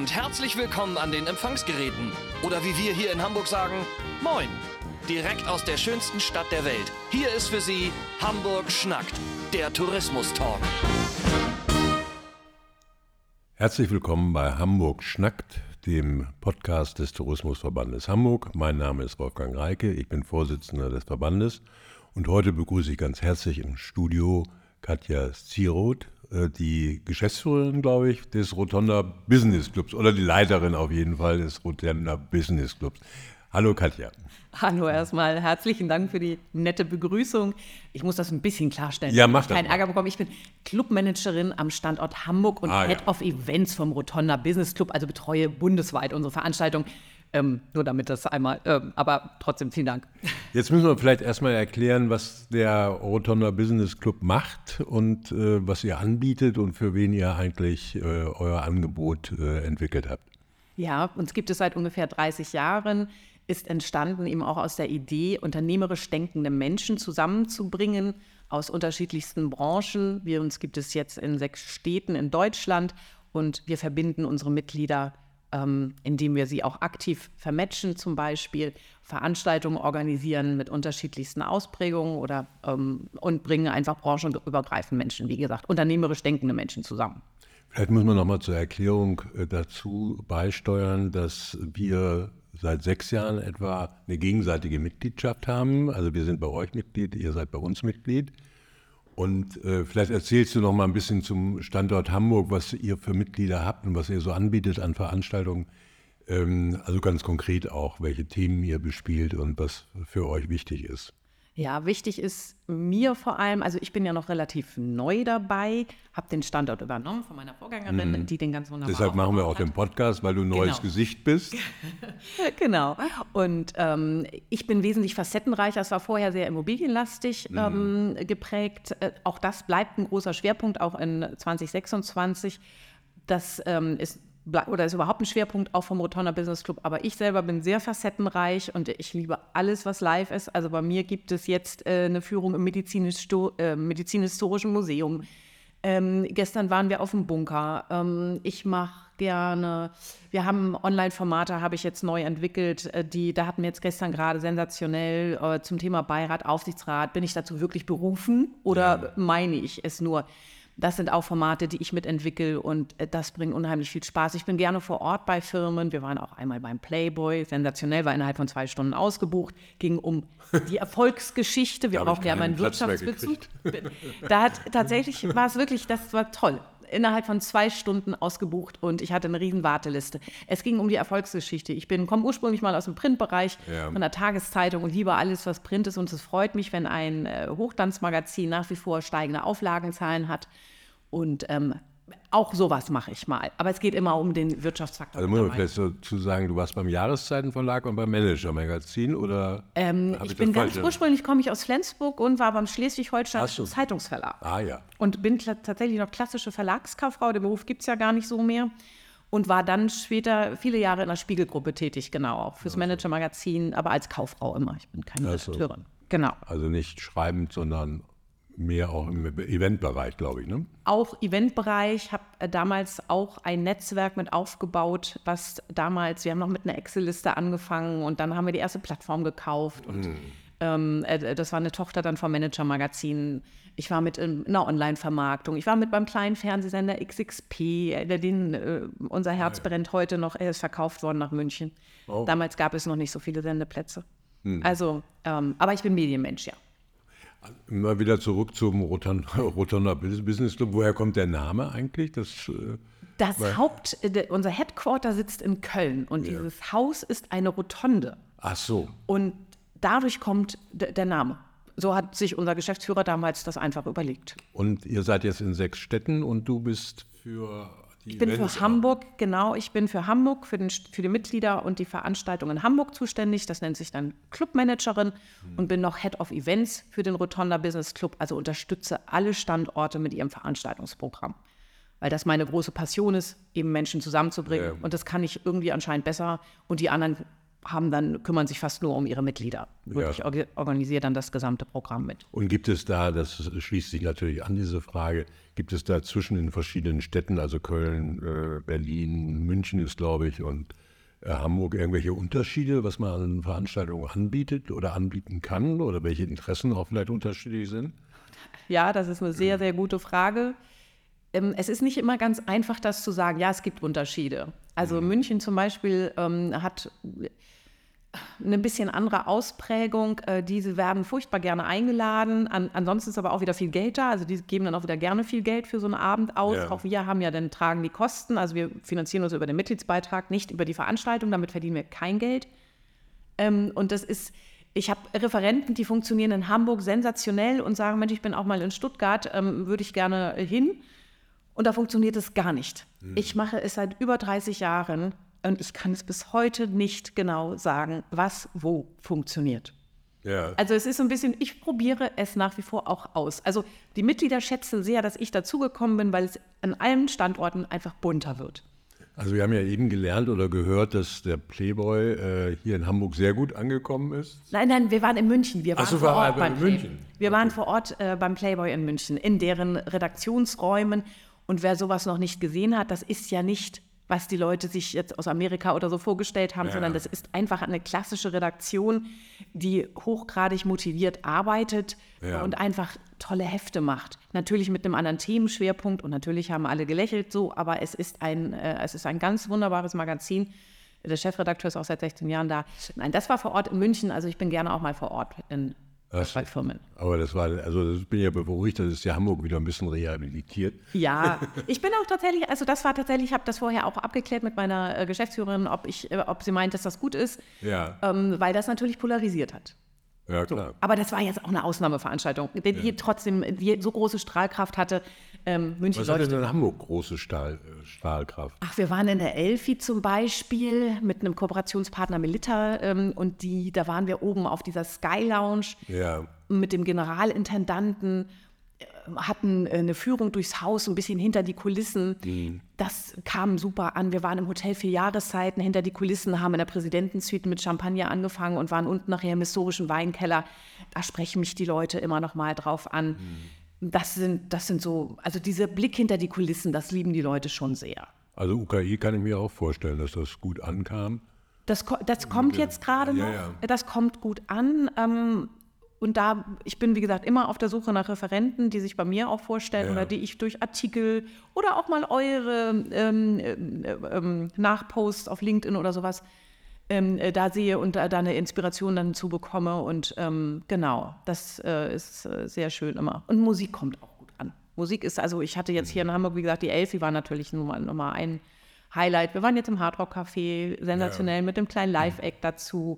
und herzlich willkommen an den Empfangsgeräten. Oder wie wir hier in Hamburg sagen, Moin. Direkt aus der schönsten Stadt der Welt. Hier ist für Sie Hamburg schnackt, der Tourismus-Talk. Herzlich willkommen bei Hamburg schnackt, dem Podcast des Tourismusverbandes Hamburg. Mein Name ist Wolfgang Reike, ich bin Vorsitzender des Verbandes und heute begrüße ich ganz herzlich im Studio Katja Zieroth, die Geschäftsführerin, glaube ich, des Rotonda Business Clubs oder die Leiterin auf jeden Fall des Rotonda Business Clubs. Hallo Katja. Hallo erstmal, herzlichen Dank für die nette Begrüßung. Ich muss das ein bisschen klarstellen, ja, mach ich keinen Ärger bekomme. Ich bin Clubmanagerin am Standort Hamburg und Head of Events vom Rotonda Business Club, also betreue bundesweit unsere Veranstaltung. Nur damit das einmal, aber trotzdem vielen Dank. Jetzt müssen wir vielleicht erstmal erklären, was der Rotonda Business Club macht und was ihr anbietet und für wen ihr eigentlich euer Angebot entwickelt habt. Ja, uns gibt es seit ungefähr 30 Jahren, ist entstanden eben auch aus der Idee, unternehmerisch denkende Menschen zusammenzubringen aus unterschiedlichsten Branchen. Uns gibt es jetzt in 6 Städten in Deutschland und wir verbinden unsere Mitglieder, indem wir sie auch aktiv vermatchen, zum Beispiel Veranstaltungen organisieren mit unterschiedlichsten Ausprägungen und bringen einfach branchenübergreifend Menschen, wie gesagt, unternehmerisch denkende Menschen zusammen. Vielleicht muss man nochmal zur Erklärung dazu beisteuern, dass wir seit 6 Jahren etwa eine gegenseitige Mitgliedschaft haben. Also wir sind bei euch Mitglied, ihr seid bei uns Mitglied. Und vielleicht erzählst du noch mal ein bisschen zum Standort Hamburg, was ihr für Mitglieder habt und was ihr so anbietet an Veranstaltungen. Also ganz konkret auch, welche Themen ihr bespielt und was für euch wichtig ist. Ja, wichtig ist mir vor allem, also ich bin ja noch relativ neu dabei, habe den Standort übernommen von meiner Vorgängerin, die den ganz wunderbar Deshalb machen wir auch den Podcast, weil du ein neues Gesicht bist. Genau. Und ich bin wesentlich facettenreicher. Es war vorher sehr immobilienlastig geprägt. Auch das bleibt ein großer Schwerpunkt, auch in 2026. Das ist überhaupt ein Schwerpunkt auch vom Rotonda Business Club. Aber ich selber bin sehr facettenreich und ich liebe alles, was live ist. Also bei mir gibt es jetzt eine Führung im Medizinhistorischen Museum. Gestern waren wir auf dem Bunker. Ich mache gerne, wir haben Online-Formate, habe ich jetzt neu entwickelt. Da hatten wir jetzt gestern gerade sensationell zum Thema Beirat, Aufsichtsrat. Bin ich dazu wirklich berufen oder meine ich es nur? Das sind auch Formate, die ich mitentwickle und das bringt unheimlich viel Spaß. Ich bin gerne vor Ort bei Firmen. Wir waren auch einmal beim Playboy, sensationell, war innerhalb von 2 Stunden ausgebucht. Ging um die Erfolgsgeschichte. Wir brauchen ja immer einen Wirtschaftsbezug. War es wirklich, das war toll. Innerhalb von 2 Stunden ausgebucht und ich hatte eine riesen Warteliste. Es ging um die Erfolgsgeschichte. Ich komme ursprünglich mal aus dem Printbereich von der Tageszeitung und liebe alles, was Print ist. Und es freut mich, wenn ein Hochglanzmagazin nach wie vor steigende Auflagenzahlen hat. Und auch sowas mache ich mal. Aber es geht immer um den Wirtschaftsfaktor. Also muss man vielleicht dazu sagen, du warst beim Jahreszeitenverlag und beim Manager-Magazin oder? Ursprünglich komme ich aus Flensburg und war beim Schleswig-Holsteinischen Zeitungsverlag. Ah ja. Und bin tatsächlich noch klassische Verlagskauffrau, den Beruf gibt es ja gar nicht so mehr. Und war dann später viele Jahre in der Spiegelgruppe tätig, genau, auch fürs Manager-Magazin, aber als Kauffrau immer. Ich bin keine Redakteurin. Genau. Also nicht schreibend, sondern mehr auch im Eventbereich, glaube ich, ne? Auch Eventbereich, habe damals auch ein Netzwerk mit aufgebaut, wir haben noch mit einer Excel-Liste angefangen und dann haben wir die erste Plattform gekauft und das war eine Tochter dann vom Manager-Magazin. Ich war mit in einer Online-Vermarktung, ich war mit beim kleinen Fernsehsender XXP, unser Herz brennt heute noch, er ist verkauft worden nach München. Oh. Damals gab es noch nicht so viele Sendeplätze. Also, aber ich bin Medienmensch, ja. Mal wieder zurück zum Rotonda Business Club. Woher kommt der Name eigentlich? Unser Headquarter sitzt in Köln und dieses Haus ist eine Rotonde. Ach so. Und dadurch kommt der Name. So hat sich unser Geschäftsführer damals das einfach überlegt. Und ihr seid jetzt in 6 Städten und du bist für Ich bin für Hamburg, genau. Ich bin für Hamburg, für die Mitglieder und die Veranstaltungen in Hamburg zuständig. Das nennt sich dann Clubmanagerin und bin noch Head of Events für den Rotonda Business Club. Also unterstütze alle Standorte mit ihrem Veranstaltungsprogramm. Weil das meine große Passion ist, eben Menschen zusammenzubringen. Und das kann ich irgendwie anscheinend besser. Und die anderen kümmern sich fast nur um ihre Mitglieder. Ich organisiere dann das gesamte Programm mit. Und gibt es da, das schließt sich natürlich an diese Frage, gibt es da zwischen den verschiedenen Städten, also Köln, Berlin, München ist, glaube ich, und Hamburg, irgendwelche Unterschiede, was man an Veranstaltungen anbietet oder anbieten kann oder welche Interessen auch vielleicht unterschiedlich sind? Ja, das ist eine sehr, sehr gute Frage. Es ist nicht immer ganz einfach, das zu sagen. Ja, es gibt Unterschiede. Also München zum Beispiel hat eine bisschen andere Ausprägung. Diese werden furchtbar gerne eingeladen. Ansonsten ist aber auch wieder viel Geld da. Also die geben dann auch wieder gerne viel Geld für so einen Abend aus. Ja. Auch wir haben ja dann tragen die Kosten. Also wir finanzieren uns über den Mitgliedsbeitrag, nicht über die Veranstaltung. Damit verdienen wir kein Geld. Und ich habe Referenten, die funktionieren in Hamburg sensationell und sagen, Mensch, ich bin auch mal in Stuttgart, würde ich gerne hin. Und da funktioniert es gar nicht. Ich mache es seit über 30 Jahren und ich kann es bis heute nicht genau sagen, was wo funktioniert. Ja. Also es ist so ein bisschen, ich probiere es nach wie vor auch aus. Also die Mitglieder schätzen sehr, dass ich dazugekommen bin, weil es an allen Standorten einfach bunter wird. Also wir haben ja eben gelernt oder gehört, dass der Playboy hier in Hamburg sehr gut angekommen ist. Nein, wir waren in München. Wir waren vor Ort beim München. Wir waren vor Ort beim Playboy in München, in deren Redaktionsräumen. Und wer sowas noch nicht gesehen hat, das ist ja nicht, was die Leute sich jetzt aus Amerika oder so vorgestellt haben, sondern das ist einfach eine klassische Redaktion, die hochgradig motiviert arbeitet und einfach tolle Hefte macht. Natürlich mit einem anderen Themenschwerpunkt und natürlich haben alle gelächelt so, aber es ist ein ganz wunderbares Magazin. Der Chefredakteur ist auch seit 16 Jahren da. Nein, das war vor Ort in München, also ich bin gerne auch mal vor Ort bei Firmen. Aber das bin ja beruhigt, das ist ja Hamburg wieder ein bisschen rehabilitiert. Ja, ich bin auch tatsächlich, ich habe das vorher auch abgeklärt mit meiner Geschäftsführerin, ob sie meint, dass das gut ist, weil das natürlich polarisiert hat. Ja, klar. So. Aber das war jetzt auch eine Ausnahmeveranstaltung, die trotzdem so große Strahlkraft hatte. München Was hat denn in Hamburg große Strahlkraft? Ach, wir waren in der Elfi zum Beispiel mit einem Kooperationspartner Melitta und da waren wir oben auf dieser Sky Lounge mit dem Generalintendanten, hatten eine Führung durchs Haus, ein bisschen hinter die Kulissen. Das kam super an. Wir waren im Hotel 4 Jahreszeiten hinter die Kulissen, haben in der Präsidentensuite mit Champagner angefangen und waren unten nachher im historischen Weinkeller. Da sprechen mich die Leute immer noch mal drauf an. Das sind so, also dieser Blick hinter die Kulissen, das lieben die Leute schon sehr. Also UKI kann ich mir auch vorstellen, dass das gut ankam. Das kommt jetzt gerade noch. Das kommt gut an. Und ich bin, wie gesagt, immer auf der Suche nach Referenten, die sich bei mir auch vorstellen oder die ich durch Artikel oder auch mal eure Nachposts auf LinkedIn oder sowas da sehe und da eine Inspiration dann zu bekomme. Und genau, das ist sehr schön immer. Und Musik kommt auch gut an. Musik ist, also ich hatte jetzt hier in Hamburg, wie gesagt, die Elfi war natürlich Nummer ein Highlight. Wir waren jetzt im Hard Rock Café, sensationell, mit dem kleinen Live-Act dazu.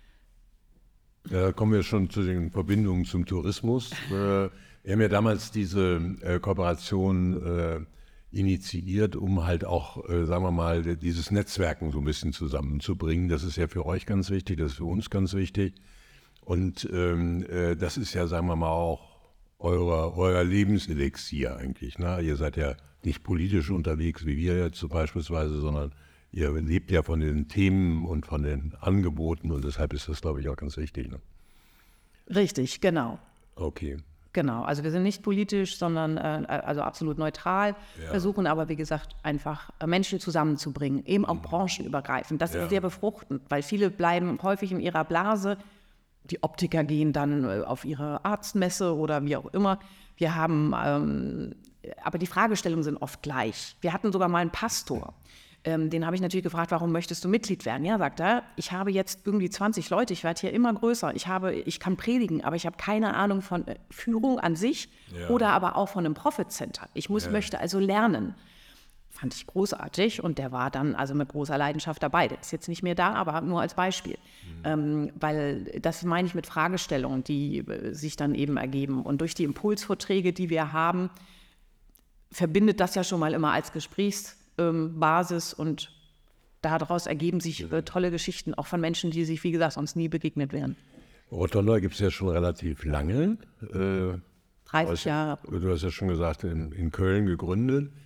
Ja, da kommen wir schon zu den Verbindungen zum Tourismus. Wir haben ja damals diese Kooperation initiiert, um halt auch, sagen wir mal, dieses Netzwerken so ein bisschen zusammenzubringen. Das ist ja für euch ganz wichtig, das ist für uns ganz wichtig. Und das ist ja, sagen wir mal, auch euer Lebenselixier eigentlich. Ne? Ihr seid ja nicht politisch unterwegs, wie wir jetzt so beispielsweise, sondern ihr lebt ja von den Themen und von den Angeboten und deshalb ist das, glaube ich, auch ganz wichtig. Ne? Richtig, genau. Okay. Genau, also wir sind nicht politisch, sondern also absolut neutral, versuchen aber, wie gesagt, einfach Menschen zusammenzubringen, eben auch branchenübergreifend. Das ist sehr befruchtend, weil viele bleiben häufig in ihrer Blase. Die Optiker gehen dann auf ihre Arztmesse oder wie auch immer. Wir haben, aber die Fragestellungen sind oft gleich. Wir hatten sogar mal einen Pastor. Den habe ich natürlich gefragt, warum möchtest du Mitglied werden? Ja, sagt er, ich habe jetzt irgendwie 20 Leute, ich werde hier immer größer. Ich kann predigen, aber ich habe keine Ahnung von Führung an sich oder aber auch von einem Profit Center. Ich möchte also lernen. Fand ich großartig und der war dann also mit großer Leidenschaft dabei. Der ist jetzt nicht mehr da, aber nur als Beispiel. Weil das meine ich mit Fragestellungen, die sich dann eben ergeben. Und durch die Impulsvorträge, die wir haben, verbindet das ja schon mal immer als Gesprächsbasis und daraus ergeben sich tolle Geschichten, auch von Menschen, die sich, wie gesagt, sonst nie begegnet wären. Rotonda gibt es ja schon relativ lange. 30 Jahre. Du hast ja schon gesagt, in Köln gegründet.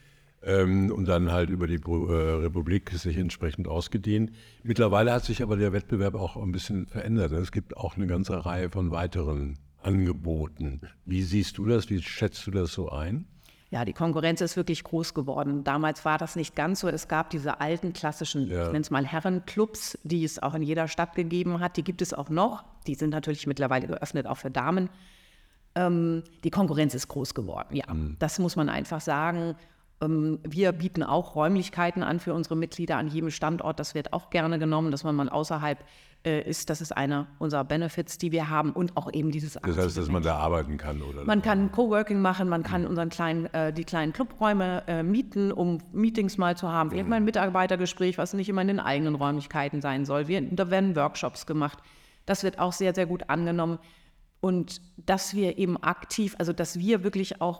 und dann halt über die Republik sich entsprechend ausgedehnt. Mittlerweile hat sich aber der Wettbewerb auch ein bisschen verändert. Es gibt auch eine ganze Reihe von weiteren Angeboten. Wie siehst du das? Wie schätzt du das so ein? Ja, die Konkurrenz ist wirklich groß geworden. Damals war das nicht ganz so. Es gab diese alten klassischen, ich nenne es mal Herrenclubs, die es auch in jeder Stadt gegeben hat. Die gibt es auch noch. Die sind natürlich mittlerweile geöffnet, auch für Damen. Die Konkurrenz ist groß geworden, ja. Das muss man einfach sagen. Wir bieten auch Räumlichkeiten an für unsere Mitglieder an jedem Standort. Das wird auch gerne genommen, dass man mal außerhalb ist. Das ist einer unserer Benefits, die wir haben. Und auch eben dieses Das heißt, dass man da arbeiten kann, oder? Man kann Coworking machen, man kann die kleinen Clubräume mieten, um Meetings mal zu haben. Vielleicht mal ein Mitarbeitergespräch, was nicht immer in den eigenen Räumlichkeiten sein soll. Da werden Workshops gemacht. Das wird auch sehr, sehr gut angenommen. Und dass wir eben aktiv, also dass wir wirklich auch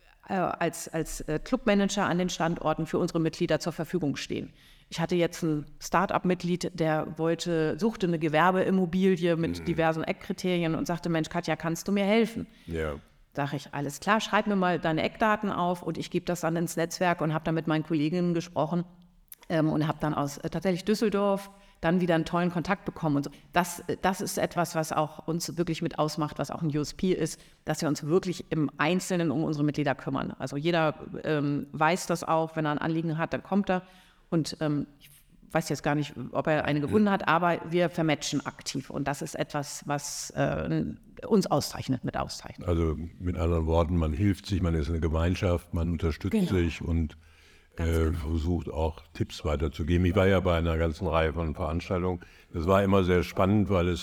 als Clubmanager an den Standorten für unsere Mitglieder zur Verfügung stehen. Ich hatte jetzt ein Start-up-Mitglied, der suchte eine Gewerbeimmobilie mit diversen Eckkriterien und sagte, Mensch, Katja, kannst du mir helfen? Ja. Sag ich, alles klar, schreib mir mal deine Eckdaten auf und ich gebe das dann ins Netzwerk und habe dann mit meinen Kolleginnen gesprochen und habe dann aus tatsächlich Düsseldorf dann wieder einen tollen Kontakt bekommen. Und so. Das ist etwas, was auch uns wirklich mit ausmacht, was auch ein USP ist, dass wir uns wirklich im Einzelnen um unsere Mitglieder kümmern. Also jeder weiß das auch, wenn er ein Anliegen hat, dann kommt er. Und ich weiß jetzt gar nicht, ob er eine gefunden hat, aber wir vermatchen aktiv. Und das ist etwas, was uns auszeichnet. Also mit anderen Worten, man hilft sich, man ist eine Gemeinschaft, man unterstützt sich und versucht auch Tipps weiterzugeben. Ich war ja bei einer ganzen Reihe von Veranstaltungen. Das war immer sehr spannend, weil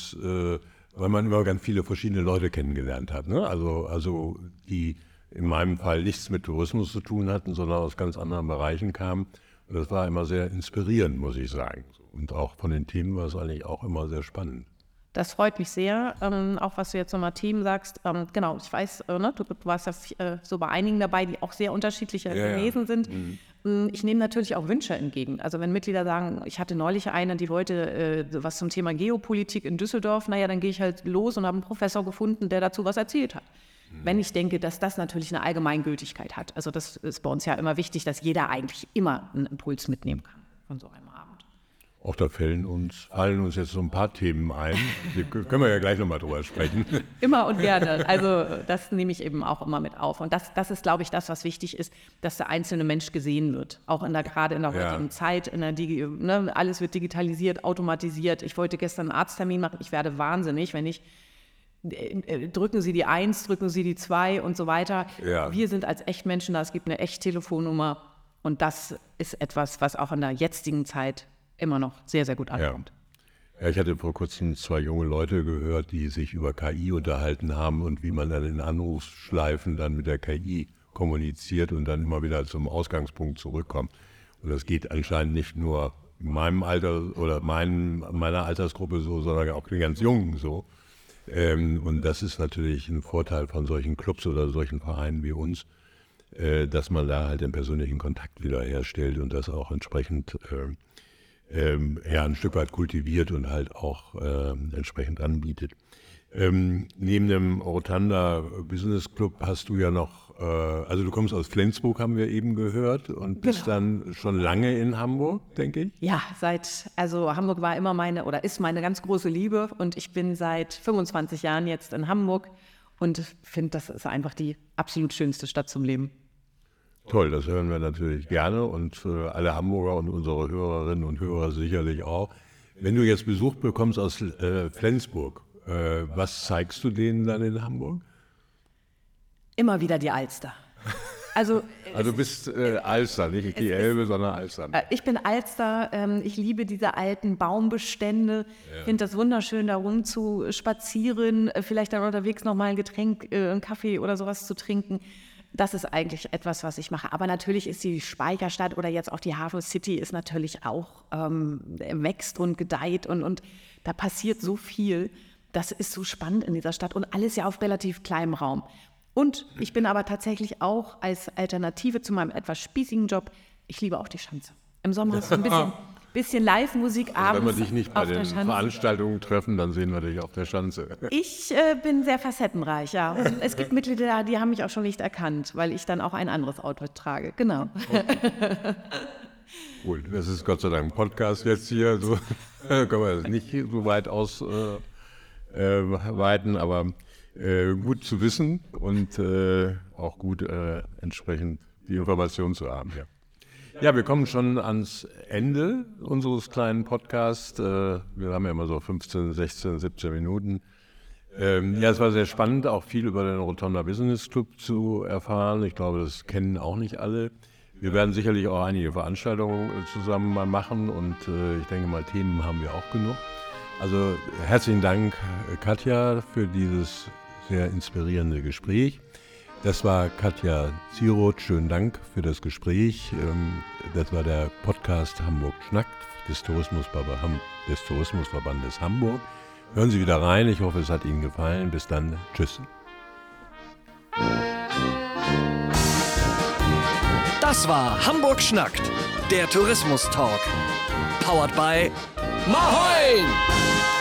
man immer ganz viele verschiedene Leute kennengelernt hat. Ne? Also die in meinem Fall nichts mit Tourismus zu tun hatten, sondern aus ganz anderen Bereichen kamen. Und das war immer sehr inspirierend, muss ich sagen. Und auch von den Themen war es eigentlich auch immer sehr spannend. Das freut mich sehr, auch was du jetzt nochmal Themen sagst. Genau, ich weiß, du warst ja so bei einigen dabei, die auch sehr unterschiedliche gewesen sind. Ich nehme natürlich auch Wünsche entgegen. Also wenn Mitglieder sagen, ich hatte neulich eine, die wollte was zum Thema Geopolitik in Düsseldorf, naja, dann gehe ich halt los und habe einen Professor gefunden, der dazu was erzählt hat. Wenn ich denke, dass das natürlich eine Allgemeingültigkeit hat. Also das ist bei uns ja immer wichtig, dass jeder eigentlich immer einen Impuls mitnehmen kann von so einem Abend. Auch da fallen uns jetzt so ein paar Themen ein. Die können wir ja gleich nochmal drüber sprechen. Immer und gerne. Also das nehme ich eben auch immer mit auf. Und das ist, glaube ich, das, was wichtig ist, dass der einzelne Mensch gesehen wird. Auch gerade in der heutigen Zeit. Alles wird digitalisiert, automatisiert. Ich wollte gestern einen Arzttermin machen. Ich werde wahnsinnig, wenn ich drücken Sie die 1, drücken Sie die 2 und so weiter. Ja. Wir sind als Echtmenschen da. Es gibt eine Echt-Telefonnummer. Und das ist etwas, was auch in der jetzigen Zeit immer noch sehr, sehr gut ankommt. Ja, ich hatte vor kurzem 2 junge Leute gehört, die sich über KI unterhalten haben und wie man dann in Anrufsschleifen dann mit der KI kommuniziert und dann immer wieder zum Ausgangspunkt zurückkommt. Und das geht anscheinend nicht nur in meinem Alter oder meiner Altersgruppe so, sondern auch den ganz Jungen so. Und das ist natürlich ein Vorteil von solchen Clubs oder solchen Vereinen wie uns, dass man da halt den persönlichen Kontakt wieder herstellt und das auch entsprechend ein Stück weit kultiviert und halt auch entsprechend anbietet. Neben dem Rotanda Business Club hast du ja noch, also du kommst aus Flensburg, haben wir eben gehört, und bist dann schon lange in Hamburg, denke ich? Ja, Hamburg war immer ist meine ganz große Liebe, und ich bin seit 25 Jahren jetzt in Hamburg und finde, das ist einfach die absolut schönste Stadt zum Leben. Toll, das hören wir natürlich gerne und alle Hamburger und unsere Hörerinnen und Hörer sicherlich auch. Wenn du jetzt Besuch bekommst aus Flensburg, was zeigst du denen dann in Hamburg? Immer wieder die Alster. Also du bist Alster, nicht die Elbe, sondern Alster. Ich bin Alster. Ich liebe diese alten Baumbestände. Ich finde das wunderschön, da rum zu spazieren, vielleicht dann unterwegs nochmal ein Getränk, einen Kaffee oder sowas zu trinken. Das ist eigentlich etwas, was ich mache. Aber natürlich ist die Speicherstadt oder jetzt auch die Hafen City ist natürlich auch wächst und gedeiht und da passiert so viel. Das ist so spannend in dieser Stadt und alles ja auf relativ kleinem Raum. Und ich bin aber tatsächlich auch als Alternative zu meinem etwas spießigen Job, ich liebe auch die Schanze. Im Sommer ist es ein bisschen bisschen Live-Musik abends. Wenn wir dich nicht bei auf der den Schanze. Veranstaltungen treffen, dann sehen wir dich auf der Schanze. Ich bin sehr facettenreich, ja. Und es gibt Mitglieder, die haben mich auch schon nicht erkannt, weil ich dann auch ein anderes Outfit trage. Genau. Gut, das ist Gott sei Dank ein Podcast jetzt hier, so können wir das nicht so weit ausweiten, aber gut zu wissen und auch gut entsprechend die Information zu haben. Ja. Ja, wir kommen schon ans Ende unseres kleinen Podcasts. Wir haben ja immer so 15, 16, 17 Minuten. Ja, es war sehr spannend, auch viel über den Rotonda Business Club zu erfahren. Ich glaube, das kennen auch nicht alle. Wir werden sicherlich auch einige Veranstaltungen zusammen mal machen und ich denke mal, Themen haben wir auch genug. Also herzlichen Dank, Katja, für dieses sehr inspirierende Gespräch. Das war Katja Zieroth. Schönen Dank für das Gespräch. Das war der Podcast Hamburg Schnackt des Tourismusverbandes Hamburg. Hören Sie wieder rein. Ich hoffe, es hat Ihnen gefallen. Bis dann. Tschüss. Das war Hamburg Schnackt, der Tourismus-Talk. Powered by Mahoin!